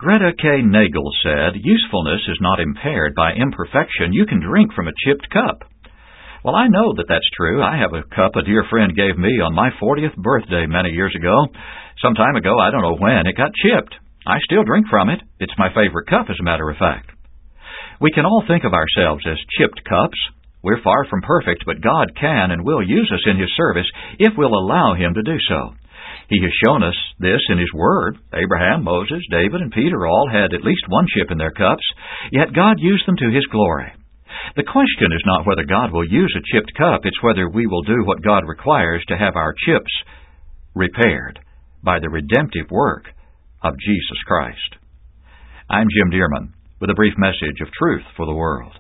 Greta K. Nagel said, "Usefulness is not impaired by imperfection. You can drink from a chipped cup." Well, I know that that's true. I have a cup a dear friend gave me on my 40th birthday many years ago. Some time ago, I don't know when, it got chipped. I still drink from it. It's my favorite cup, as a matter of fact. We can all think of ourselves as chipped cups. We're far from perfect, but God can and will use us in His service if we'll allow Him to do so. He has shown us this in His Word. Abraham, Moses, David, and Peter all had at least one chip in their cups, yet God used them to His glory. The question is not whether God will use a chipped cup, it's whether we will do what God requires to have our chips repaired by the redemptive work of Jesus Christ. I'm Jim Dearman with a brief message of truth for the world.